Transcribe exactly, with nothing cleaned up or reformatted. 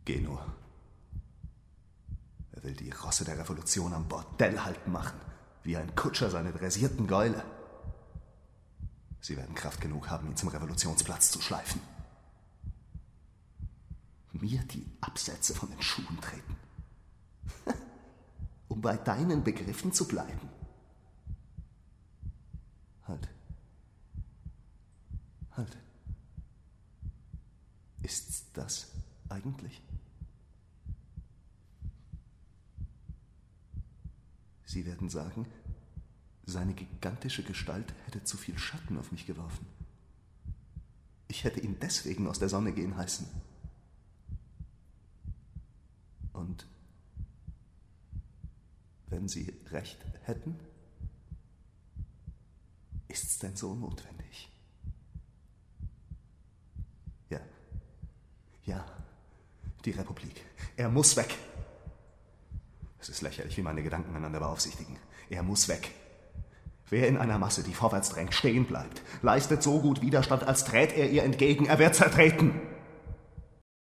Geh nur. Er will die Rosse der Revolution am Bordell halten machen, wie ein Kutscher seine dressierten Gäule. Sie werden Kraft genug haben, ihn zum Revolutionsplatz zu schleifen. Mir die Absätze von den Schuhen treten. Um bei deinen Begriffen zu bleiben. Halt. Halt. Ist's das eigentlich? Sie werden sagen, seine gigantische Gestalt hätte zu viel Schatten auf mich geworfen. Ich hätte ihn deswegen aus der Sonne gehen heißen. Und wenn Sie recht hätten, ist's denn so notwendig? Ja, ja, die Republik. Er muss weg. Es ist lächerlich, wie meine Gedanken einander beaufsichtigen. Er muss weg. Wer in einer Masse, die vorwärts drängt, stehen bleibt, leistet so gut Widerstand, als träte er ihr entgegen. Er wird zertreten.